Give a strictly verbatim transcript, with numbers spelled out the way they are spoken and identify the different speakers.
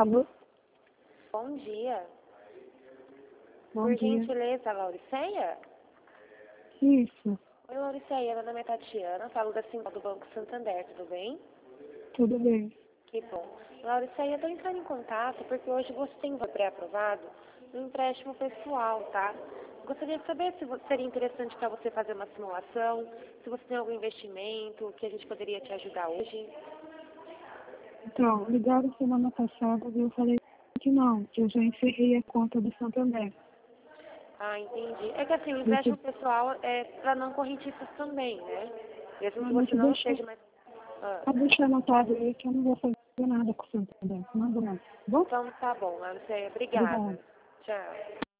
Speaker 1: Alô?
Speaker 2: Bom dia.
Speaker 1: Bom
Speaker 2: Por
Speaker 1: dia.
Speaker 2: gentileza, Lauriceia?
Speaker 1: Isso,
Speaker 2: Oi, Lauriceia, meu nome é Tatiana, falo da Simba do Banco Santander, tudo bem?
Speaker 1: tudo bem.
Speaker 2: Que bom. Lauriceia, eu estou entrando em contato porque hoje você tem um pré-aprovado no empréstimo pessoal, tá? Gostaria de saber se vo- seria interessante para você fazer uma simulação, se você tem algum investimento que a gente poderia te ajudar hoje.
Speaker 1: Então, ligaram semana passada e eu falei que não, que eu já encerrei a conta do Santander.
Speaker 2: Ah, entendi. É que assim, o
Speaker 1: Você
Speaker 2: empréstimo pessoal é para não correntistas também, né? Mesmo que
Speaker 1: ah, mas
Speaker 2: você não
Speaker 1: deixa,
Speaker 2: esteja mais... Ah.
Speaker 1: ah, deixa anotado aí que eu não vou fazer nada com o Santander. Manda não. Bom?
Speaker 2: Então tá bom, Lauriceia. Obrigada.
Speaker 1: Obrigada.
Speaker 2: Tchau.